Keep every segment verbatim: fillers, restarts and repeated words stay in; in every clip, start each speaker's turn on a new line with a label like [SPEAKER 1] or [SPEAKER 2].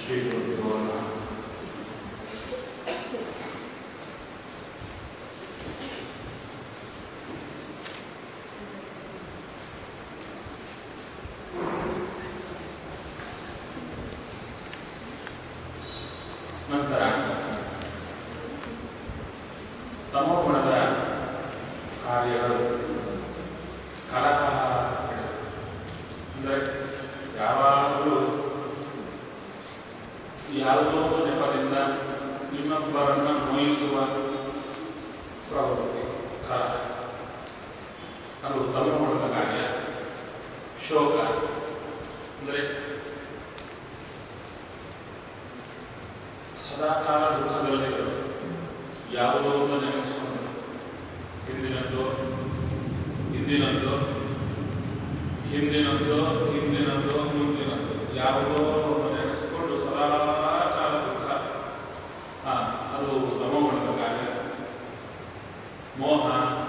[SPEAKER 1] ಶ್ರೀಗುರುಭ್ಯೋ ನಮಃ. ನಂತರ ತಮೋಗುಣದ ಕಾರ್ಯಗಳು ಕಲಹ ಅಂದರೆ ಯಾವಾಗಲೂ ಯಾವುದೋ ನೆಪದಿಂದ ಇನ್ನೊಬ್ಬರನ್ನು ನೋಯಿಸುವ ಪ್ರವೃತ್ತಿ ಕಲಹ, ಅದು ತಮೋಗುಣದ ಕಾರ್ಯ. ಶೋಕ ಅಂದರೆ ಸದಾಕಾಲ ದುಃಖದಲ್ಲಿರಲು, ಯಾವುದೋ ಒಂದು ನೆನೆಸಿಕೊಂಡು ಹಿಂದಿನದ್ದು ಹಿಂದಿನದ್ದು ಹಿಂದಿನದ್ದು ಹಿಂದಿನದ್ದು ಮುಂದಿನದ್ದು ಯಾವುದೋ ಒಂದು ನೆನೆಸಿಕೊಂಡು ಸದಾ ಕಾಲ ದುಃಖ, ಅದು ತಮೋಗುಣದ ಕಾರ್ಯ. ಮೋಹ,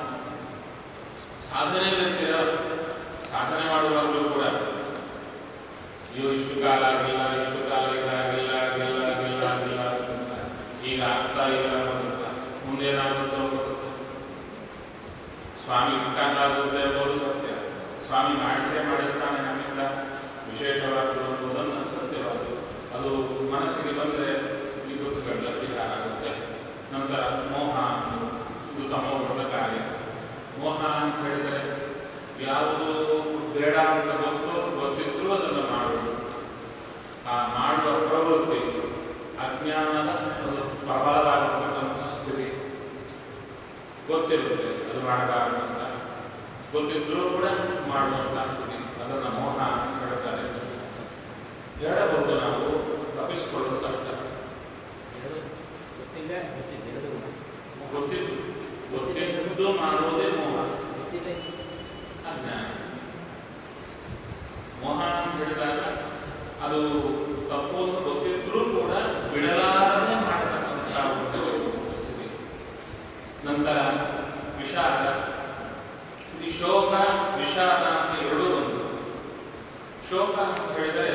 [SPEAKER 1] ಸಾಧನೆ ಇರ್ತೀರ, ಸಾಧನೆ ಮಾಡುವಾಗಲೂ ಕೂಡ ಅಯ್ಯೋ ಇಷ್ಟು ಕಾಲ ಆಗಿಲ್ಲ, ಇಷ್ಟು ಕಾಲ ಇದಾಗಿಲ್ಲ ಆಗಿಲ್ಲ ಆಗಿಲ್ಲ ಆಗಿಲ್ಲ ಅಂತ, ಈಗ ಆಗ್ತಾ ಇಲ್ಲ ಅಂತ, ಮುಂದೇನಾಗುತ್ತೋ ಗೊತ್ತಿಲ್ಲ. ಸ್ವಾಮಿ ಇಟ್ಟಂಗಾಗುತ್ತೆ ಎಂಬುದು ಸತ್ಯ, ಸ್ವಾಮಿ ಮಾಡಿಸೇ ಮಾಡಿಸ್ತಾನೆ ನಮ್ಮಿಂದ ವಿಶೇಷವಾದ್ದು ಅನ್ನೋದನ್ನು ಸತ್ಯವಾದ್ದು. ಅದು ಮನಸ್ಸಿಗೆ ಬಂದರೆ ಈ ದುಃಖಗಳ ಪರಿಹಾರ ಆಗುತ್ತೆ. ನಂತರ ಮೋಹ, ಇದು ತಮೋಗುಣದ ಕಾರ್ಯ. ಮೋಹ ಅಂತ ಹೇಳಿದರೆ ಯಾವುದು ಬೇಡ ಅಂತ ಗೊತ್ತು ಗೊತ್ತಿದ್ರೂ ಅದನ್ನು ಮಾಡುವುದು, ಆ ಮಾಡುವ ಪ್ರವೃತ್ತಿ ಅಜ್ಞಾನದ ಒಂದು ಪ್ರಬಲವಾಗಿರ್ತಕ್ಕಂಥ ಸ್ಥಿತಿ. ಗೊತ್ತಿರುತ್ತೆ ಅದು ಮಾಡಬಾರದು ಅಂತ, ಗೊತ್ತಿದ್ರೂ ಕೂಡ ಮಾಡುವಂಥ ಸ್ಥಿತಿ, ಅದನ್ನು ಮೋಹ ಅಂತ ಹೇಳ್ತಾರೆ. ಹೇಳಬಹುದು, ನಾವು ತಪ್ಪಿಸಿಕೊಳ್ಳೋದು ಕಷ್ಟ.
[SPEAKER 2] ಗೊತ್ತಿಲ್ಲ ಗೊತ್ತಿಲ್ಲ
[SPEAKER 1] ಗೊತ್ತಿದ್ದು ಗೊತ್ತಿದ್ದು ಮಾಡುವುದೇ ಮೋಹ,
[SPEAKER 2] ಗೊತ್ತಿಲ್ಲ
[SPEAKER 1] ಅಜ್ಞಾನ. ಮೋಹ ಅಂತ ಹೇಳಿದಾಗ ಅದು ತಪ್ಪು ಅಂತ ಗೊತ್ತಿದ್ರೂ ಕೂಡ ಬಿಡಲಾರದೆ ಮಾಡತಕ್ಕಂಥ ಒಂದು ಸ್ಥಿತಿ. ನಂತರ ವಿಷಾದ, ಈ ಶೋಕ ವಿಷಾದ ಅಂತ ಎರಡೂ ಒಂದು. ಶೋಕ ಅಂತ ಹೇಳಿದರೆ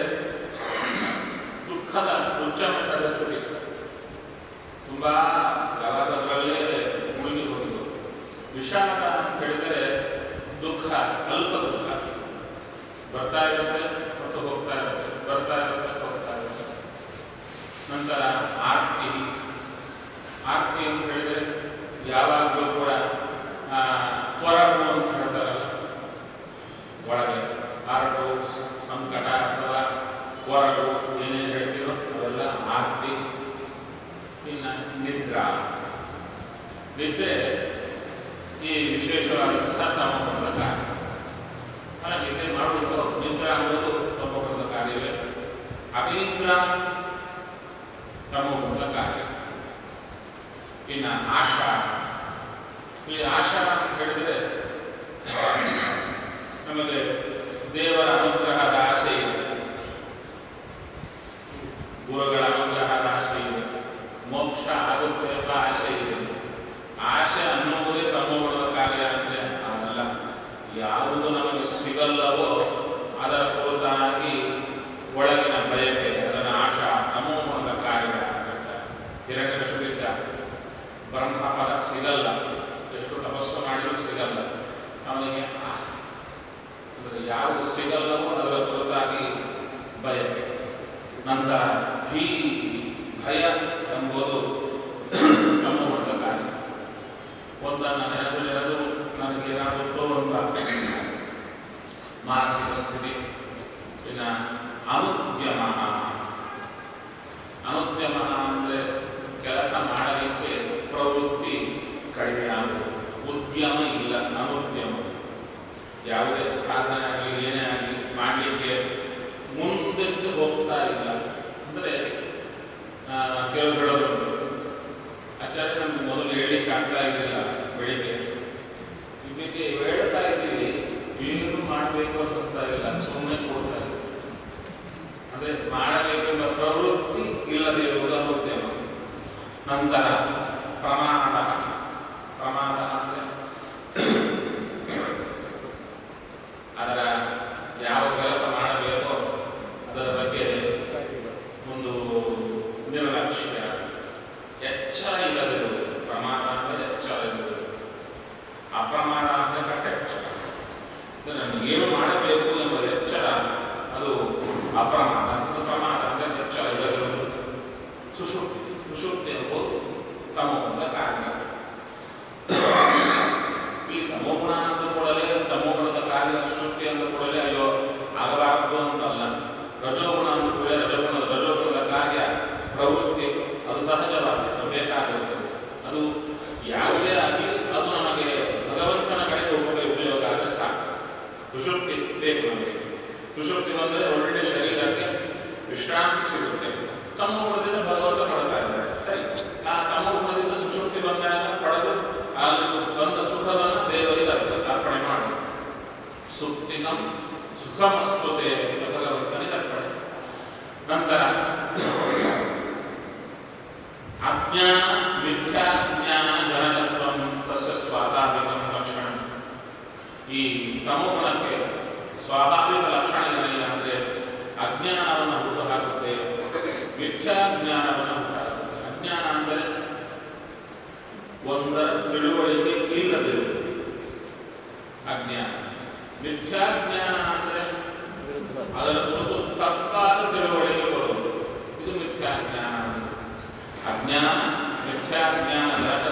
[SPEAKER 1] ದುಃಖದ ಉಚ್ಚ ಮಟ್ಟದ ಸ್ಥಿತಿ, ತುಂಬ ಗಲಾಗದರಲ್ಲೇ ಮುಳುಗಿ ಹೋಗಿದ್ದು. ವಿಷಾದ ಅಂತ ಹೇಳಿದರೆ ದುಃಖ, ಅಲ್ಪ ದುಃಖ, ಬರ್ತಾ ಇರುತ್ತೆ ಮತ್ತು ಹೋಗ್ತಾ ಇರುತ್ತೆ, ಬರ್ತಾ ಇರುತ್ತೆ ಹೋಗ್ತಾ ಇರುತ್ತೆ. ನಂತರ ಆರ್ತಿ, ಆರ್ತಿ ಅಂತ ಹೇಳಿದರೆ ಯಾವಾಗಲೂ ಕೂಡ ಕೊರಗು ಅಂತ ಹೇಳ್ತಾರಲ್ಲ, ಒಳಗೆ ಆರಟು ಸಂಕಟ ಅಥವಾ ಕೊರಗು ಏನೇನು ಹೇಳ್ತೀರೋ ಅವೆಲ್ಲ ಆರ್ತಿ. ಇನ್ನು ನಿದ್ರಾ, ನಿದ್ರೆ ಈ ವಿಶೇಷವಾದಂತಹ ತಮೋಗುಣದ ಕಾರ್ಯ. ಅಲ್ಲ, ನಿದ್ರೆ ಮಾಡುವುದು, ನಿದ್ರೆ ಅನ್ನೋದು ತಮೋಗುಣದ ಕಾರ್ಯವೇ. ಅನಿದ್ರಾ ತಮೋಗುಣದ ಕಾರ್ಯ. ಇನ್ನು ಆಶಾ, ಈ ಆಶಾ ಅಂತ ಹೇಳಿದರೆ ನಮಗೆ ದೇವರ ಅನುಗ್ರಹದ ಆಸೆ ಇದೆ, ಗುರುಗಳ ಅನುಗ್ರಹದ ಆಸೆ ಇದೆ, ಮೋಕ್ಷ ಆಗುತ್ತೆ ಎಂಬ ಆಸೆ ಇದೆ. ಆಸೆ ಅನ್ನುವುದೇ ತಮೋಗುಣದ ಕಾರ್ಯ ಅಂದರೆ ಅದಲ್ಲ. ಯಾವುದು ನಮಗೆ ಸಿಗಲ್ಲವೋ ಅದರ ಕುರಿತಾಗಿ ಒಳಗಿನ ಬಯಕೆ, ಅದರ ಆಶಾ ತಮೋಗುಣದ ಕಾರ್ಯ ಅಂತ. ಹಿರಣ್ಯಕಶಿಪಿದ್ದ ಬ್ರಹ್ಮಪದ ಸಿಗಲ್ಲ, ಎಷ್ಟು ತಪಸ್ಸು ಮಾಡಿದರೂ ಸಿಗಲ್ಲ, ಅವನಿಗೆ ಆಸೆ ಅಂದರೆ ಯಾವುದು ಸಿಗಲ್ಲವೋ ಅದರ ಕುರಿತಾಗಿ ಬಯಕೆ. ನಂತರ ಭೀ, ಭಯ ಎಂಬುದು ತಮೋಗುಣದ ಕಾರ್ಯ. ಒಂದನ್ನು ನೆನೆದು ನೆನೆದು ನನಗೇನಾಗುತ್ತೋ ಅಂತ ಮಾನಸಿಕ ಸ್ಥಿತಿ. ಇನ್ನು ಅನುದ್ಯಮ, ಅನುದ್ಯಮ ಅಂದರೆ ಕೆಲಸ ಮಾಡಲಿಕ್ಕೆ ಪ್ರವೃತ್ತಿ ಕಡಿಮೆ ಆಗುವುದು, ಉದ್ಯಮ ಇಲ್ಲ, ಅನುದ್ಯಮ. ಯಾವುದೇ ಸಾಧನೆ ಆಗಲಿ ಏನೇ ಆಗಲಿ ಮಾಡಲಿಕ್ಕೆ ಮುಂದಕ್ಕೆ ಹೋಗ್ತಾ ಇಲ್ಲ. ಅಂದರೆ ಕೆಲವು ಹೇಳೋದು, ಆಚಾರ್ಯ ನಮ್ಗೆ ಮೊದಲು ಹೇಳಲಿಕ್ಕೆ ಆಗ್ತಾ ಇದ್ದಿಲ್ಲ, ಬೆಳಿಗ್ಗೆ ಇದಕ್ಕೆ ಹೇಳ್ತಾ ಇದ್ದೀವಿ, ಏನು ಮಾಡಬೇಕು ಅನ್ನಿಸ್ತಾ ಇಲ್ಲ, ಸುಮ್ಮನೆ ಕೊಡ್ತಾ ಇದ್ದೀವಿ. ಅಂದರೆ ಮಾಡಬೇಕೆಂಬ ಪ್ರವೃತ್ತಿ ಇಲ್ಲದೆ ಇರುವುದು ಅನುದ್ಯಮ. ನಂತರ ಪ್ರಮಾದ, ಪ್ರಮಾದ ಅಂದರೆ ಅದರ ಸುಷುಪ್ತಿ ಬಂದರೆ ಒಳ್ಳೆ ಶರೀರಕ್ಕೆ ವಿಶ್ರಾಂತಿ ಸಿಗುತ್ತೆ. ತಮ್ಮ ಗುಣದಿಂದ ಭಗವಂತ ಪಡ್ತಾ ಇದ್ದಾರೆ. ಸರಿ, ಆ ತಮ್ಮ ಗುಣದಿಂದ ಸುಷುಪ್ತಿ ಬಂದಾಗ ಪಡೆದು ಅಲ್ಲಿ ಬಂದ ಸುಖವನ್ನು ದೇವರಿಗೆ ಅರ್ಪಣೆ ಮಾಡಿ ಸುಪ್ತಿಕಂ ಸುಖಮಸ್ತುತೆ ಭಗವಂತನಿಗೆ ಅರ್ಪಣೆ. ನಂತರ ಅಜ್ಞಾನ ಮಿಥ್ಯಾಜ್ಞಾನ ಜನತತ್ವಂ ತಸ್ಯ ಸ್ವಾಭಾವಿಕಂ ಲಕ್ಷಣ. ಈ ತಮೋಗುಣಕ್ಕೆ ಸ್ವಾಭಾವಿಕ ಲಕ್ಷಣ ಏನಿಲ್ಲ ಅಂದರೆ ಅಜ್ಞಾನವನ್ನು ಹುಟ್ಟು ಹಾಕುತ್ತೆ, ಮಿಥ್ಯಾಜ್ಞಾನವನ್ನು ಹುಟ್ಟು ಹಾಕುತ್ತೆ. ಅಜ್ಞಾನ ಅಂದರೆ ಒಂದರ ತಿಳುವಳಿಕೆ ಇಲ್ಲದಿರುವುದು ಅಜ್ಞಾನ. ಮಿಥ್ಯಾಜ್ಞಾನ ಅಂದರೆ ಅದರ ಕುರಿತು ತಪ್ಪಾದ ತಿಳುವಳಿಕೆ ಬರುವುದು, ಇದು ಮಿಥ್ಯಾಜ್ಞಾನ. ಅಜ್ಞಾನ ಮಿಥ್ಯಾಜ್ಞಾನ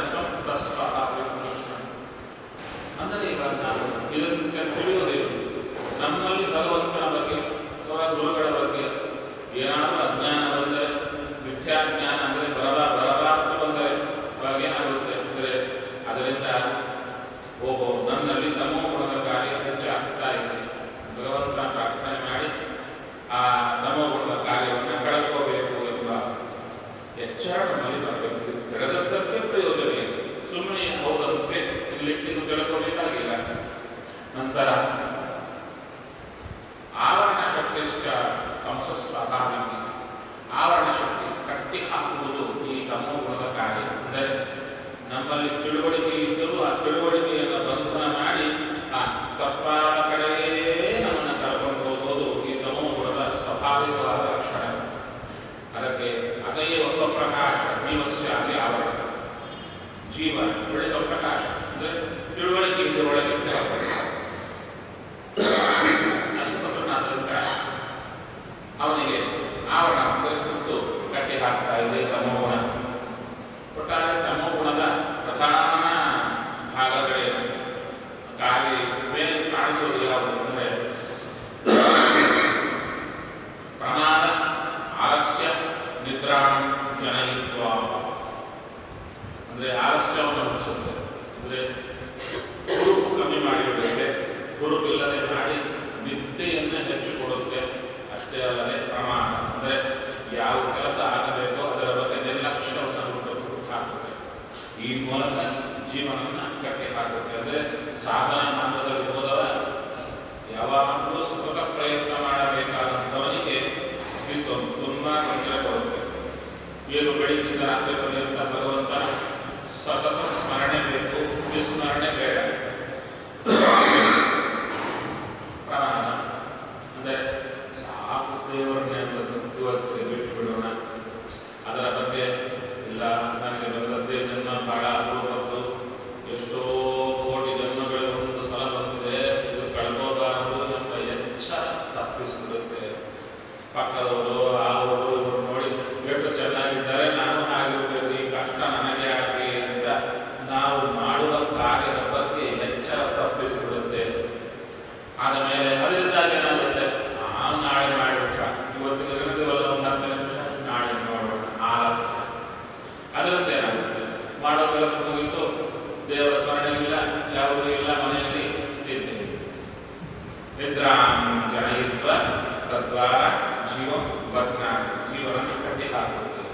[SPEAKER 1] ಅಂದರೆ ಇವಾಗ ನಾವು ಇದರಿಂದ ತಿಳಿಯೋದಿಲ್ಲ. ನಮ್ಮಲ್ಲಿ ಭಗವಂತನ ಬಗ್ಗೆ ಅಥವಾ ಗುರುಗಳ ಬಗ್ಗೆ ಏನಾದರೂ ಅಜ್ಞಾನ ಬಂದರೆ, ಮಿಥ್ಯಾಜ್ಞಾನ ಅಂದರೆ ಬರಬಾ ಬರಬಾರದು ಬಂದರೆ ಇವಾಗ ಏನಾಗುತ್ತೆ ಅಂದರೆ ಅದರಿಂದ ಓಹೋ ನನ್ನಲ್ಲಿ ತಮೋ ಗುಣದ ಕಾರ್ಯ ಹೆಚ್ಚಾಗ್ತಾ ಇದೆ, ಭಗವಂತ ಪ್ರಾರ್ಥನೆ ಮಾಡಿ ಆ ತಮೋ ಗುಣದ ಕಾರ್ಯವನ್ನು ಕಳ್ಕೋಬೇಕು ಎಂಬ ಎಚ್ಚರ ನಮ್ಮಲ್ಲಿ ಬರಬೇಕು. ತಿಳಿದದ್ದಕ್ಕೆ ಪ್ರಯೋಜನ ಇದೆ, ಸುಮ್ಮನೆ ಹೌದಂತೆ ಇಲ್ಲಿ ಇದು ತಿಳ್ಕೋಬೇಕಾಗಿಲ್ಲ. ನಂತರ ಆವರಣ ಶಕ್ತಿಶ್ಚ ಸಂಸ ಸ್ವಾಭಾವಿಕ. ಆವರಣ ಶಕ್ತಿ ಕಟ್ಟಿ ಹಾಕುವುದು ಈ ತಮೋ ಗುಣದ ಕಾರ್ಯ. ಅಂದರೆ ನಮ್ಮಲ್ಲಿ ತಿಳುವಳಿಕೆ ಇದ್ದರೂ ಆ ತಿಳುವಳಿಕೆಯನ್ನು ಬಂಧನ ಮಾಡಿ ಆ ತಪ್ಪಾದ ಕಡೆಯೇ ನಮ್ಮನ್ನು ಕರ್ಕೊಂಡು ಹೋಗೋದು ಈ ತಮೋ ಗುಣದ ಸ್ವಾಭಾವಿಕವಾದ ಲಕ್ಷಣ. ಅದಕ್ಕೆ ಅದೇವ ಸ್ವಪ್ರಕಾಶ ಜೀವಸ್ಯ ಅಲ್ಲಿ ಆವರಣ. ಜೀವ ಒಳ್ಳೆ ಸ್ವಪ್ರಕಾಶ ಅಂದರೆ ತಿಳುವಳಿಕೆ ಇದೆ ಒಳಗೆ ಅವನಿಗೆ ಆವರಣ ಅಂದರೆ ಸುತ್ತು ಕಟ್ಟಿ ಹಾಕ್ತಾ ಇದೆ ತಮೋಗುಣ. ಒಟ್ಟಾರೆ ತಮೋಗುಣದ ಪ್ರಧಾನ ಭಾಗಗಳೇನು? ಗಾಳಿ ಮೇಲೆ ಕಾಣಿಸೋದು ಯಾವುದು ಅಂದರೆ ಪ್ರಮಾದ, ಆಲಸ್ಯ, ನಿದ್ರಾ ಜನಯಿತ್ವ. ಅಂದರೆ ಆಲಸ್ಯವನ್ನು ಹುಟ್ಟಿಸುತ್ತೆ, ಅಂದರೆ ಹುರುಪು ಕಮ್ಮಿ ಮಾಡಿಬಿಡುತ್ತೆ, ಹುರುಪಿಲ್ಲದೆ ಮಾಡಿ ನಿದ್ದೆಯನ್ನು ಹೆಚ್ಚು ಕೊಡುತ್ತೆ. ಅಷ್ಟೇ ಅಲ್ಲದೆ ಪ್ರಮಾಣ ಅಂದರೆ ಯಾವ ಕೆಲಸ ಆಗಬೇಕೋ ಅದರ ಬಗ್ಗೆ ನಿರ್ಲಕ್ಷ್ಯವನ್ನು ಹುಟ್ಟು ಹಾಕುತ್ತೆ. ಈ ಮೂಲಕ ಜೀವನವನ್ನು ಕಟ್ಟಿ ಹಾಕುತ್ತೆ. ಅಂದರೆ ಸಾಧನಾ ಮಾರ್ಗದಲ್ಲಿ ಹೋದವ ಯಾವಾಗಲೂ ಸತತ ಪ್ರಯತ್ನ ಮಾಡಬೇಕಾದಂಥವನಿಗೆ ಇದು ತುಂಬ ತೊಂದರೆ ಕೊಡುತ್ತೆ. ಏನು ಬೆಳಗ್ಗಿಂದ ರಾತ್ರಿ ಪರ್ಯಂತ ಭಗವಂತ ಸತತ ಸ್ಮರಣೆ ಬೇಕು, ವಿಸ್ಮರಣೆ ಬೇಡ. ಪ್ರಮಾಣ ಅಂದರೆ ಸಾಕು ದೇವರನ್ನೇ ಇವತ್ತು ಬಿಟ್ಟು ಬಿಡೋಣ, ಅದರ ಬಗ್ಗೆ ಇಲ್ಲ ನನಗೆ ಬಂದದ್ದೇ ಜನ್ಮ ಭಾಳ ಅಪರೂಪದ್ದು, ಎಷ್ಟೋ ಕೋಟಿ ಜನ್ಮಗಳು ಒಂದು ಸಲ ಬಂದಿದೆ, ಇದು ಕಳ್ಕೋಬಾರದು ಎಂಬ ಎಚ್ಚರ ತಪ್ಪಿಸಿಬಿಡುತ್ತೆ. ಪಕ್ಕದವರು ಅವರು ಇವರು ನೋಡಿ ಎಷ್ಟು ಚೆನ್ನಾಗಿದ್ದಾರೆ, ನಾನು ಆಗಿರಬೇಕು, ಈ ಕಷ್ಟ ನನಗೆ ಆಗಿ ಅಂತ ನಾವು ಮಾಡುವ ಕಾರ್ಯದ ಬಗ್ಗೆ ಎಚ್ಚರ ತಪ್ಪಿಸಿಬಿಡುತ್ತೆ. ಆದ ಮೇಲೆ ಅದರಿಂದಾಗಿ ಏನಾಗುತ್ತೆ, ನಾವು ನಾಳೆ ಮಾಡಿದ್ರೆ ಸಾಕು, ಇವತ್ತಿಗೆ ಇರುತ್ತವಲ್ಲ ಒಂದು ಹತ್ತು ನಿಮಿಷ, ನಾಳೆ ನೋಡೋಣ, ಆಲಸ್ಯ. ಅದರಿಂದ ಏನಾಗುತ್ತೆ, ಮಾಡೋ ಕೆಲಸ ಮುಗಿತು, ದೇವರ ಸ್ಮರಣೆ ಇಲ್ಲ, ಯಾವುದೂ ಇಲ್ಲ, ಮನೆಯಲ್ಲಿ ನಿದ್ದೆ. ನಿದ್ರಾ ಜನಯಿತ್ವ ತದ್ವಾರ ಜೀವ ಬದ್ನ, ಜೀವನನ್ನು ಕಟ್ಟಿ ಹಾಕುತ್ತೆ.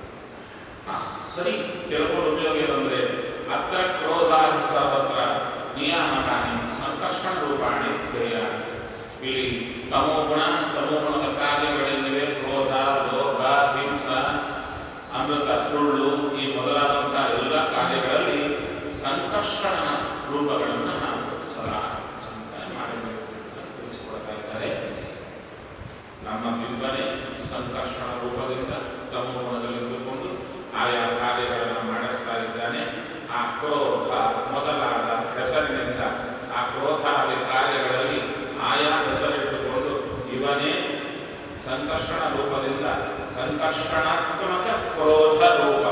[SPEAKER 1] ಸರಿ, ತಿಳ್ಕೊಂಡು ಉಪಯೋಗ ಏನಂದರೆ ಅತ್ರ ಕ್ರೋಧಾದಿ ಸರ್ವತ್ರ ನಿಯಾಮಕಾನಿ ಸಂಕರ್ಷಣ ರೂಪಾಣಿ ಧ್ಯೇಯ. ಇಲ್ಲಿ ತಮೋಗುಣ, ತಮೋಗುಣದ ಕಾರ್ಯಗಳೇನಿವೆ, ಕ್ರೋಧ, ಲೋಭ, ಹಿಂಸ, ಅಮೃತ, ಸುಳ್ಳು, ಈ ಮೊದಲಾದಂತಹ ಎಲ್ಲ ಕಾರ್ಯಗಳಲ್ಲಿ ಸಂಕರ್ಷಣ ರೂಪಗಳನ್ನು ನಾವು ಸದಾ ಚಿಂತನೆ ಮಾಡಬೇಕು ಅಂತ ತಿಳಿಸಿಕೊಡ್ತಾ ಇದ್ದಾರೆ. ನಮ್ಮ ಬಿಂಬನೆ ಸಂಕರ್ಷಣ ರೂಪದಿಂದ ತಮೋಗುಣದಲ್ಲಿದ್ದುಕೊಂಡು ಆಯಾ ಕಾರ್ಯಗಳನ್ನು ಮಾಡಿಸ್ತಾ ಇದ್ದಾನೆ. ಆ ಕ್ರೋಧ ಮೊದಲಾದ ಹೆಸರಿನಿಂದ ಆ ಕ್ರೋಧಾದಿ ಕಾರ್ಯಗಳಲ್ಲಿ ಆಯಾ ಹೆಸರಿಟ್ಟುಕೊಂಡು ಇವನೇ ಸಂಕರ್ಷಣ ರೂಪದಿಂದ ಸಂಕರ್ಷಣಾತ್ಮಕ ಕ್ರೋಧ ರೂಪ,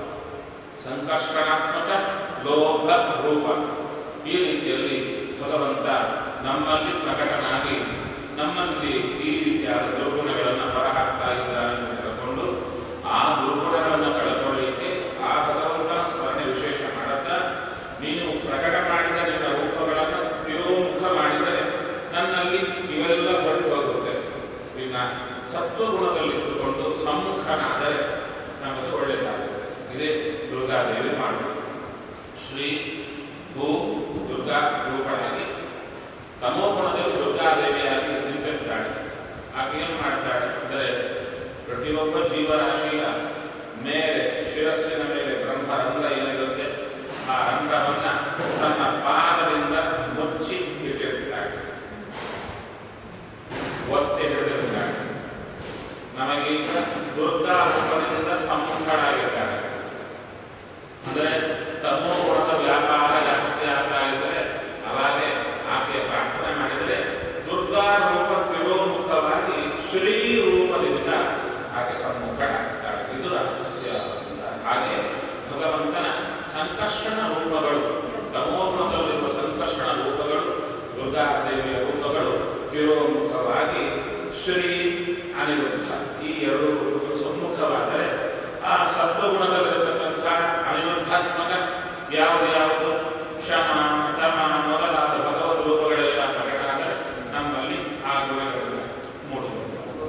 [SPEAKER 1] ಸಂಕರ್ಷಣಾತ್ಮಕ ಲೋಭ ರೂಪ, ಈ ರೀತಿಯಲ್ಲಿ ಭಗವಂತ ನಮ್ಮಲ್ಲಿ ಪ್ರಕಟನಾಗಿ ನಮ್ಮಲ್ಲಿ ಈ ರೀತಿಯಾದ ದುರ್ಗುಣಗಳನ್ನು ಹೊರಹಾಕ್ತಾ ಇದ್ದಾನೆ ಎಂದು ತಿಳ್ಕೊಂಡು ಆ ದುರ್ಗುಣಗಳನ್ನು ಕಳ್ಕೊಳ್ಳಿಕ್ಕೆ ಆ ಭಗವಂತನ ಸ್ಮರಣೆ ವಿಶೇಷ ಮಾಡುತ್ತಾ, ನೀನು ಪ್ರಕಟ ಮಾಡಿದ ನಿನ್ನ ರೂಪಗಳನ್ನು ತಿರೋಮುಖ ಮಾಡಿದರೆ ನನ್ನಲ್ಲಿ ಇವೆಲ್ಲ ಹೊರಟು ಹೋಗುವುದು. ಶ್ರೀ ಅನಿರುದ್ಧ ಈ ಎರಡು ಸಮ್ಮುಖವಾದರೆ ಆ ಸತ್ವಗುಣದಲ್ಲಿರತಕ್ಕಂಥ ಅನಿರುದ್ಧಾತ್ಮಕ ಯಾವುದು ಯಾವುದು ಶಮ ದಮ ಮೊದಲಾದ ಭಗವದ್ ರೂಪಗಳೆಲ್ಲ ಪ್ರಕಟ ಆದರೆ ನಮ್ಮಲ್ಲಿ ಆ ಗುಣಗಳೆಲ್ಲ ಮೂಡುವುದು.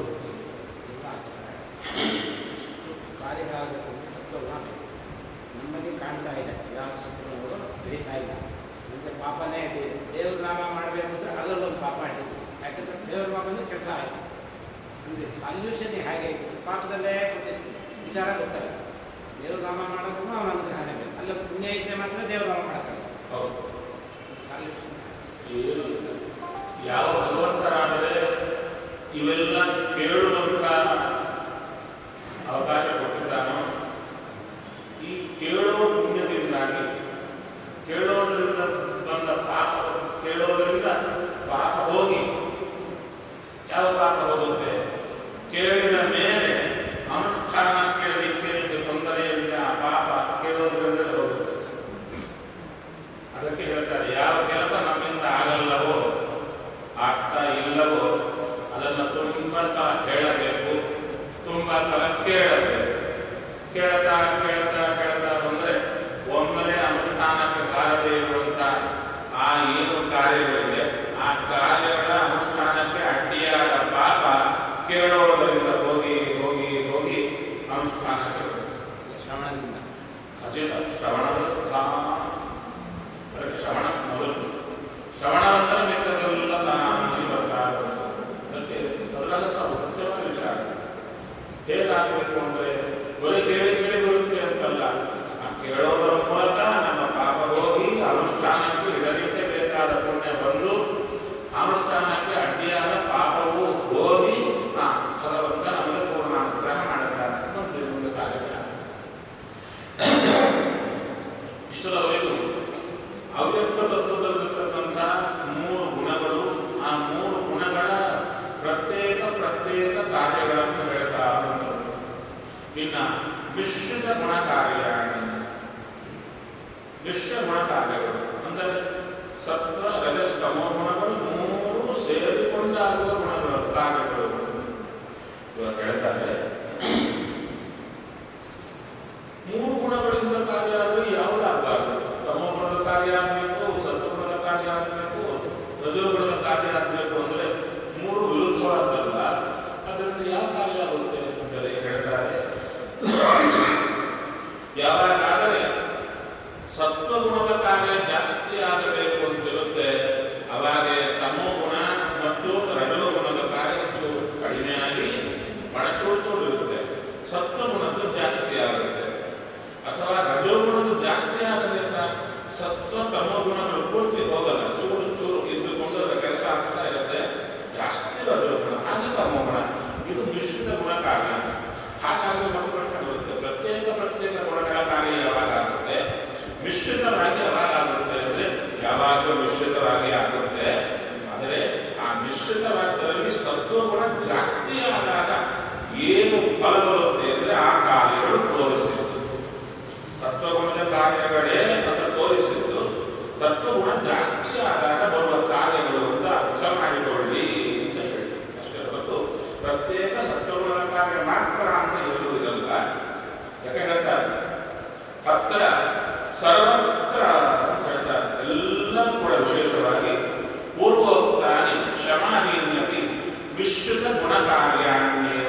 [SPEAKER 2] ಕಾರ್ಯಗಳಾಗತಕ್ಕಂಥ ಸತ್ವಗುಣ ನಮ್ಮಲ್ಲಿ ಕಾಣ್ತಾ ಇದೆ. ಯಾವ ಸತ್ವಗಳು ಬೆಳೀತಾ ಇಲ್ಲ. ನಮಗೆ ಪಾಪನೇ ಇಟ್ಟಿದೆ. ದೇವ್ರ ನಾಮ ಮಾಡಬೇಕು ಅಂದರೆ ಅದರಲ್ಲೊಂದು ಪಾಪ ಇಟ್ಟಿದೆ. ಯಾಕಂದರೆ ದೇವ್ರ ನಾಮನೇ ಕೆಲಸ ಆಯಿತು. ನಮಗೆ ಸಲ್ಯೂಷನ್ ಹೇಗೆ ಪಾಪದಲ್ಲೇ ಗೊತ್ತಿತ್ತು, ವಿಚಾರ ಗೊತ್ತಾಯಿತು. ದೇವ್ರ ನಾಮ ಮಾಡೋಕ್ಕೂ ಅವನ ಅನುಗ್ರಹನೇ ಬೇಕು. ಅಲ್ಲ ಪುಣ್ಯ ಇದ್ದರೆ ಮಾತ್ರ ದೇವ್ರ ನಾಮ ಮಾಡೋಕ್ಕಾಗಲ್ಲ.
[SPEAKER 1] ಹೌದು,
[SPEAKER 2] ಸಲ್ಯೂಷನ್
[SPEAKER 1] ಏನು ಇಲ್ಲ. ಯಾವ ಭಗವಂತರಾದರೆ ಇವೆಲ್ಲ ಕೇಳುವಂಥ ಅವಕಾಶ ಕೊಟ್ಟಿದ್ದಾನೋ, ಈ ಕೇಳುವ ಪುಣ್ಯದಿಂದಾಗಿ ಕೇಳೋದರಿಂದ ಬಂದ ಪಾಪ ಕೇಳೋದರಿಂದ ಪಾಪ ಹೋಗಿ ಯಾವ ಪಾಪ ಹೋಗುತ್ತೆ? ಕೇಳಿದ ಮೇಲೆ ಅನುಷ್ಠಾನ ಕೇಳಲಿಕ್ಕೆ ನಿಮಗೆ ತೊಂದರೆಯಿಂದ ಆ ಪಾಪ ಕೇಳೋದ್ರಿಂದ ಹೋಗುತ್ತೆ. ಅದಕ್ಕೆ ಹೇಳ್ತಾರೆ, ಯಾವ ಕೆಲಸ ನಮ್ಮಿಂದ ಆಗಲ್ಲವೋ ಆಗ್ತಾ ಇಲ್ಲವೋ ಅದನ್ನು ತುಂಬ ಸಲ ಹೇಳಬೇಕು, ತುಂಬ ಸಲ ಕೇಳಬೇಕು. ಕೇಳ್ತಾ ಕೇಳ್ತಾ ಕೇಳ್ತಾ ಬಂದರೆ ಒಮ್ಮೆಲೆ ಅನುಷ್ಠಾನಕ್ಕೆ ಬಾರದೇ ಇರುವಂಥ ಆ ಏನು ಕಾರ್ಯಗಳಿವೆ ಆ ಕಾರ್ಯಗಳ ಅನುಷ್ಠಾನಕ್ಕೆ ಅಡ್ಡಿಯಾದ ಪಾಪ ಕೇಳೋದರಿಂದ ಹೋಗಿ ಹೋಗಿ ಹೋಗಿ ಅನುಷ್ಠಾನಕ್ಕೆ
[SPEAKER 2] ಶ್ರವಣದಿಂದ
[SPEAKER 1] ಖಚಿತ. ಶ್ರವಣದ ಶ್ರವಣ ಮೊದಲು ಶ್ರವಣವಂತರ ಮಿಕ್ಕದೆಲ್ಲ ತಾನಾಗಿ ಬರ್ತಾ ಅದಕ್ಕೆ ರಹಸ್ಯ ಮುಖ್ಯವಾದ ವಿಚಾರ. ಹೇಗಾಗಬೇಕು ಅಂದರೆ ಬರೀ ಕೇಳಿ ಕೇಳಿ ಬರುತ್ತೆ ಅಂತಲ್ಲ, ಆ ಕೇಳೋದರ ಮೂಲಕ ನಮ್ಮ ಪಾಪ ಹೋಗಿ ಅನುಷ್ಠಾನಕ್ಕೆ ಇಡಲಿಕ್ಕೆ ಬೇಕಾದ ಪುಣ್ಯ ಬಂದು ಅನುಷ್ಠಾನಕ್ಕೆ ಅಡ್ಡಿಯಾದ ಪಾಪವು ಹೋಗಿ ಆ ಭಗವಂತ ನಮಗೆ ಪೂರ್ಣ ಅನುಗ್ರಹ ಮಾಡುತ್ತಾರೆ. ಮುಂದೆ ಮುಂದೆ ಕಾರ್ಯ ಇಷ್ಟರವರೆಗೂ ಅವ್ಯಕ್ತ ತತ್ವದಲ್ಲಿರ್ತಕ್ಕಂಥ ಮೂರು ಗುಣಗಳು, ಆ ಮೂರು ಗುಣಗಳ ಪ್ರತ್ಯೇಕ ಪ್ರತ್ಯೇಕ ಕಾರ್ಯಗಳನ್ನು ಹೇಳ್ತಾ ಬಂದರು. ಇನ್ನು ಮಿಶ್ರಿತ ಗುಣ ಕಾರ್ಯ, ಮಿಶ್ರ ಗುಣ ಕಾರ್ಯಗಳು ಅಂದರೆ ಸತ್ವ ರಜಸ್ ತಮೋ ಗುಣಗಳು ಮೂರು ಸೇರಿಕೊಂಡಾಗುವ ಗುಣಗಳು ಕಾರ್ಯಗಳು. ಇವಾಗ ಹೇಳ್ತಾರೆ, ಮೂರು ಗುಣಗಳಿಂದ ಕಾರ್ಯ ಆದರೆ ಯಾವುದಾಗಬಾರ್ದು? ತಮೋ ಗುಣದ ಕಾರ್ಯ ಆಗಬೇಕು, ಸತ್ವಗುಣದ ಕಾರ್ಯ ಆಗಬೇಕು, ರಜೋಗುಣದ ಕಾರ್ಯ ಆಗಬೇಕು ಅಂದರೆ ಮೂರು ವಿರುದ್ಧವಾದಲ್ಲ. ಅದರಿಂದ ಯಾವ ಕಾರ್ಯ ಆಗುತ್ತೆ ಅಂತಲೇ ಹೇಳ್ತಾರೆ. ಯಾವಾಗಾದರೆ ಸತ್ವಗುಣದ ಕಾರ್ಯ ಜಾಸ್ತಿ ಆಗಬೇಕು ಅಂತಿರುತ್ತೆ, ಅವಾಗೆ ತಮೋ ಗುಣ ಮತ್ತು ರಜೋಗುಣದ ಕಾರ್ಯ ಚೂರು ಕಡಿಮೆ ಆಗಿ ಒಳಚೂರು ಚೂರು ಇರುತ್ತೆ. ಸತ್ವಗುಣದ್ದು ಜಾಸ್ತಿ ಆಗುತ್ತೆ. ಅಥವಾ ರಜೋಗುಣದ್ದು ಜಾಸ್ತಿ ಆಗಬೇಕಾ? ಸತ್ವ ತಮೋ ಗುಣಗಳು ಪೂರ್ತಿ ಹೋಗಲ್ಲ, ಚೂರು ಚೂರು ಇದ್ದುಕೊಂಡು ಅದರ ಕೆಲಸ ಆಗ್ತಾ ಇರುತ್ತೆ. ಜಾಸ್ತಿ ರಜೋಗುಣ, ಹಾಗೆ ತಮೋ ಗುಣ. ಇದು ಮಿಶ್ರಿತ ಗುಣ ಕಾರ್ಯ. ಹಾಗಾಗಿ ಮತ್ತೆ ಪ್ರಶ್ನೆ ಬರುತ್ತೆ, ಪ್ರತ್ಯೇಕ ಪ್ರತ್ಯೇಕ ಗುಣಗಳ ಕಾರ್ಯ ಯಾವಾಗ ಆಗುತ್ತೆ? ಮಿಶ್ರಿತವಾಗಿ ಯಾವಾಗ ಆಗುತ್ತೆ ಅಂದರೆ ಯಾವಾಗಲೂ ಮಿಶ್ರಿತವಾಗಿ ಆಗುತ್ತೆ. ಆದರೆ ಆ ಮಿಶ್ರಿತವಾದರಲ್ಲಿ ಸತ್ವಗುಣ ಜಾಸ್ತಿ ಆದಾಗ ಏನು ಫಲ ಬರುತ್ತೆ ಅಂದರೆ ಆ ಕಾರ್ಯಗಳು ತೋರಿಸಿದ್ದು ಸತ್ವಗುಣದ ಕಾರ್ಯಗಳೇ ಅಂತ ತೋರಿಸಿದ್ದು. ಸತ್ವಗುಣ ಜಾಸ್ತಿ ಆದಾಗ ಬರುವ ಕಾರ್ಯಗಳು ಅಂತ ಅರ್ಥ ಮಾಡಿಕೊಳ್ಳಿ ಅಂತ ಹೇಳಿ ಅಷ್ಟೇ ಹೊರತು ಪ್ರತ್ಯೇಕ ಸತ್ವಗುಣದ ಕಾರ್ಯ ಮಾತ್ರ ಅಂತ ಹೇಳುವುದಿಲ್ಲ. ಯಾಕೆ ಹೇಳ್ತಾರೆ, ಪತ್ರ ಸರ್ವತ್ರ ಅಂತ ಹೇಳ್ತಾರೆ. ಎಲ್ಲ ಕೂಡ ವಿಶೇಷವಾಗಿ ಪೂರ್ವೋಕ್ತಾನಿ ಶಮಾನೀನ್ಯಪಿ ವಿಶ್ರುತ ಗುಣ ಕಾರ್ಯಾಣ್ಯೇವ.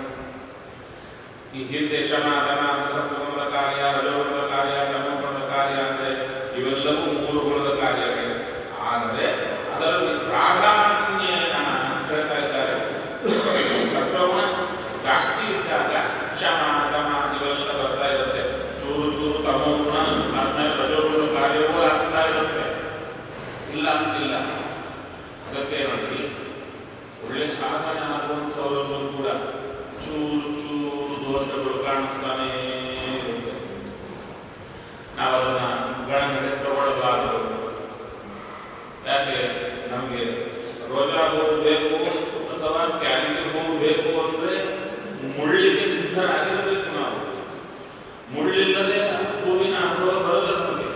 [SPEAKER 1] ಈ ಹಿಂದೆ ಶಮ ದಮ ಸತ್ವಗುಣದ ಕಾರ್ಯ, ರಜೋಗುಣದ ಕಾರ್ಯ, ತಮೋಗುಣದ ಕಾರ್ಯ ಅಂದರೆ ಇವೆಲ್ಲವೂ ಮೂರು ಗುಣದ ಕಾರ್ಯಗಳೇ. ಆದರೆ ಅದರಲ್ಲಿ ಪ್ರಾಧಾನ್ಯನ ಹೇಳ್ತಾ ಇದ್ದಾರೆ. ಸತ್ವಗುಣ ಜಾಸ್ತಿ ಇದ್ದಾಗ ಶಮ ದಮ ಇವೆಲ್ಲ ಬರ್ತಾ ಇರುತ್ತೆ. ಚೂರು ಚೂರು ತಮೋಗುಣ ಆದ್ಮೇಲೆ ರಜೋಗುಣದ ಕಾರ್ಯವೂ ಆಗ್ತಾ ಇರುತ್ತೆ. ಇಲ್ಲ ಅಂತಿಲ್ಲ. ಅದಕ್ಕೆ ನೋಡಿ, ಒಳ್ಳೆ ಸಾಧನೆ ಆಗುವಂಥವರಲ್ಲೂ ಕೂಡ ಚೂರು ಚೂರು ದೋಷಗಳು ಕಾಣಿಸ್ತಾನೇ ಇರುತ್ತೆ. ನಾವು ಅದನ್ನು ಗಣನೆಗೆ ತಗೊಳ್ಳಬಾರದು. ಯಾಕೆ ನಮಗೆ ರೋಜಾ ಹೂವು ಬೇಕು ಅಥವಾ ಕ್ಯಾಲಿಗೆ ಹೂವು ಬೇಕು ಅಂದರೆ ಮುಳ್ಳಿಗೆ ಸಿದ್ಧರಾಗಿರಬೇಕು. ನಾವು ಮುಳ್ಳಿಲ್ಲದೆ ಹೂವಿನ ಅನುಭವ ಬರಲ್ಲ ನಮಗೆ.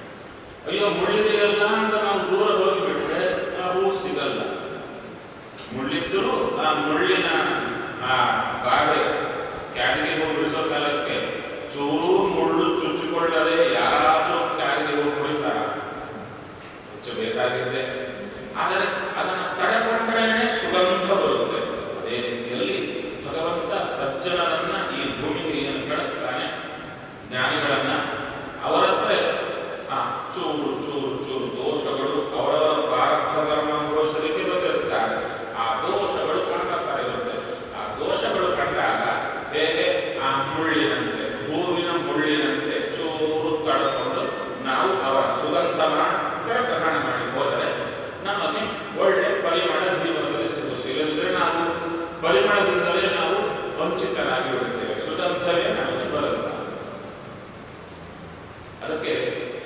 [SPEAKER 1] ಅಯ್ಯೋ ಮುಳ್ಳಿದೆಯಲ್ಲ ಅಂತ ನಾವು ದೂರ ಹೋಗಿಬಿಟ್ರೆ ಆ ಹೂವು ಸಿಗಲ್ಲ. ಮುಳ್ಳಿದ್ದರೂ ಆ ಮುಳ್ಳಿನ ಆ ಬಾಧೆ ಕ್ಯಾದಿಗೆ ಹೋಗಿ ಬಿಡಿಸೋ ಕಾಲಕ್ಕೆ ಚೂರು ಮುಳ್ಳು ಚುಚ್ಚಿಕೊಳ್ಳದೆ ಯಾರಾದರೂ ಕ್ಯಾದಿಗೆ ಹೋಗಿ ಕುಡಿತಾರ ಬೇಕಾಗಿದ್ದೆ. ಆದರೆ ಅದನ್ನು ತಡೆಕೊಂಡ್ರೆ ಸುಗಂಧ ಬರುತ್ತೆ. ಅದೇ ರೀತಿಯಲ್ಲಿ ಭಗವಂತ ಸಜ್ಜನರನ್ನ ಈ ಭೂಮಿಗೆ ಏನು ಕಳಿಸ್ತಾನೆ, ಜ್ಞಾನಿಗಳನ್ನ ಅವರ ಹತ್ರ ಆ ಚೂರು ಚೂರು ಚೂರು ದೋಷಗಳು ಅವರವರ ಪ್ರಾರಬ್ಧ ಕರ್ಮ ಅನುಭವಿಸಲಿಕ್ಕೆ ಬಂದಿರ್ತಾರೆ. ಆ ದೋಷಗಳು ಕಾಣ್ತಾ ಇರುತ್ತೆ. ಆ ದೋಷಗಳು ಕಂಡಾಗ ಹೇಗೆ ಆ ಮುಳ್ಳಿನಂತೆ, ಹೂವಿನ ಮುಳ್ಳಿನಂತೆ ಚೂರು ತಡೆಕೊಂಡು ನಾವು ಅವರ ಸುಗಂಧ ಮಾತ್ರ ಗ್ರಹಣ ಮಾಡಿ ಹೋದರೆ ನಮಗೆ ಒಳ್ಳೆ ಪರಿಮಳ ಜೀವನದಲ್ಲಿ ಸಿಗುತ್ತೆ. ಇಲ್ಲದಿದ್ದರೆ ನಾವು ಪರಿಮಳದಿಂದಲೇ ನಾವು ವಂಚಿತರಾಗಿ ಬಿಡುತ್ತೇವೆ, ಸುಗಂಧವೇ ನಮಗೆ ಬರಲ್ಲ. ಅದಕ್ಕೆ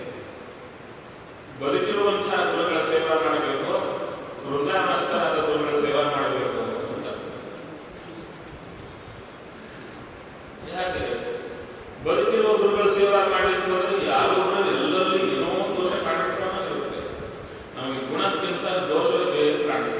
[SPEAKER 1] ಬದುಕಿರುವಂತಹ ಗುರುಗಳ ಸೇವಾ ಮಾಡಬೇಕು, ವೃಂದಾವನಸ್ಥರಾದ ಗುರುಗಳ ಸೇವಾ ಮಾಡಬೇಕು ಅಂತ. ಯಾಕೆ ಬದುಕಿರುವ ಗುರುಗಳ ಸೇವಾ ಮಾಡಲಿಕ್ಕೆ ಬಂದರೆ ಯಾವ ಗುರುಗಳು ಎಲ್ಲರಲ್ಲಿ ಏನೋ ದೋಷ ಕಾಣಿಸ್ತಾನೆ ಇರುತ್ತೆ. ನಮಗೆ ಗುಣಕ್ಕಿಂತ ದೋಷವೇ ಬೇರೆ ಕಾಣಿಸ್ತಾರೆ.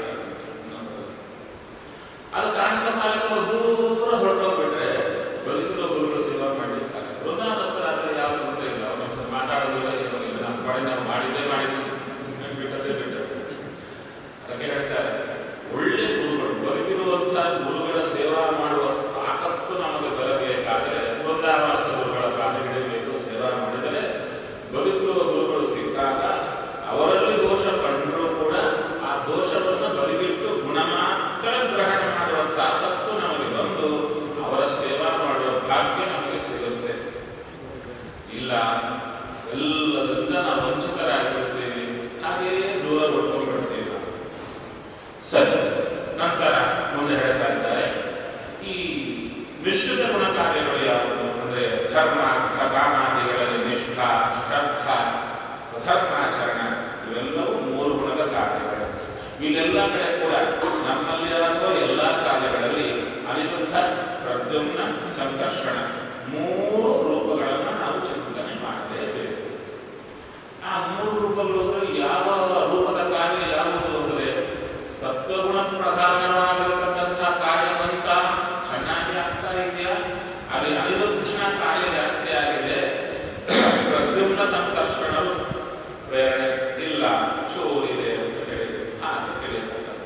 [SPEAKER 1] ಅದು ಕಾಣಿಸೋ ಕಾಲಕ್ಕೆ ದೂರ ಹೊರಟೋಗ್ಬಿಟ್ರೆ ಬದುಕಿರುವ ಗುರುಗಳ ಸೇವಾ ಮಾಡಲಿಕ್ಕೆ ವೃಂದಾವನಸ್ಥರಾದರೆ ಯಾವ ಗುರುಗಳೇ ಇಲ್ಲ. ಅವ್ರ ಮಾತಾಡೋದಿಲ್ಲ, ಏನೋ ಇಲ್ಲ. ನಮ್ಮ ಕಡೆ ನಾವು ಮಾಡಿದ್ದೇ ಮಾಡಿದ್ವಿ, ಬಿಟ್ಟದ್ದೇ ಬಿಟ್ಟದ್ದು. ಅದಕ್ಕೆ ಹೇಳ್ತಾರೆ, ಒಳ್ಳೆ ಗುರುಗಳು, ಬದುಕಿರುವಂತಹ ಗುರುಗಳ ಸೇವಾ ಮಾಡುವ ತಾಕತ್ತು ನಮಗೆ ಬರಬೇಕಾದರೆ ವೃಂದಾವನಸ್ಥ ಗುರುಗಳ ಕಾಲಗಿಡಬೇಕು. ಸೇವಾ ಮಾಡಿದರೆ ಬದುಕಿರುವ ಗುರುಗಳು ಸಿಕ್ಕಾಗ ಅವರಲ್ಲಿ ದೋಷ ಕಂಡರೂ ಕೂಡ ಆ ದೋಷವನ್ನು ಬದಿಗಿಟ್ಟು ಗುಣ ಮಾತ್ರ ಗ್ರಹಣ ಮಾಡುವ ತಾಕತ್ತು ನಮಗೆ ಬಂದು ಅವರ ಸೇವಾ ಮಾಡುವ ಭಾಗ್ಯ ನಮಗೆ ಸಿಗುತ್ತೆ. ಇಲ್ಲ, ಎಲ್ಲದರಿಂದ ನಾವು ವಂಚಿತರಾಗಿರುತ್ತೇವೆ, ಹಾಗೆಯೇ ದೂರ ಉಳ್ಕೊಂಡ್ಬಿಡ್ತೇವೆ. ಸರಿ, ನಂತರ ಮುಂದೆ ಹೇಳ್ತಾ ಇದ್ದಾರೆ, ಈ ಮಿಶ್ರಿತ ಗುಣ ಕಾರ್ಯಗಳು ಯಾವುವು ಅಂದರೆ ಧರ್ಮ, ಅರ್ಥ, ಕಾಮಾದಿಗಳಲ್ಲಿ ನಿಷ್ಠಾ, ಶ್ರದ್ಧಾ, ಧರ್ಮಾಚರಣ, ಇವೆಲ್ಲವೂ ಮೂರು ಗುಣದ ಕಾರ್ಯಗಳು. ಇಲ್ಲೆಲ್ಲ ಕಡೆ ಕೂಡ ನಮ್ಮಲ್ಲಿ ಆಗುವ ಎಲ್ಲ ಕಾರ್ಯಗಳಲ್ಲಿ ಅನಿರುದ್ಧ, ಪ್ರದ್ಯುಮ್ನ, ಸಂಕರ್ಷಣ ಮೂರು ರೂಪಗಳನ್ನು ನಾವು ಚಿಂತನೆ ಮಾಡಲೇಬೇಕು. ಆ ಮೂರು ರೂಪಗಳು ಯಾವ ರೂಪದ ಕಾರ್ಯ ಯಾವುದು ಅಂದರೆ ಸತ್ವಗುಣ ಪ್ರಧಾನವಾಗಿರತಕ್ಕಂತಹ ಕಾರ್ಯವಂತ ಚೆನ್ನಾಗಿ ಆಗ್ತಾ ಇದೆಯಾ, ಅಲ್ಲಿ ಅನಿರುದ್ಧನ ಕಾರ್ಯ ಜಾಸ್ತಿ ಆಗಿದೆ, ಪ್ರದ್ಯುಮ್ನ ಸಂಕರ್ಷಣರು ಪ್ರೇರಣೆ ಇಲ್ಲ, ಚೂರಿದೆ ಅಂತ ಹೇಳಿದೆ. ಹಾಗೆ ತಿಳಿಯತಕ್ಕಂಥದ್ದು.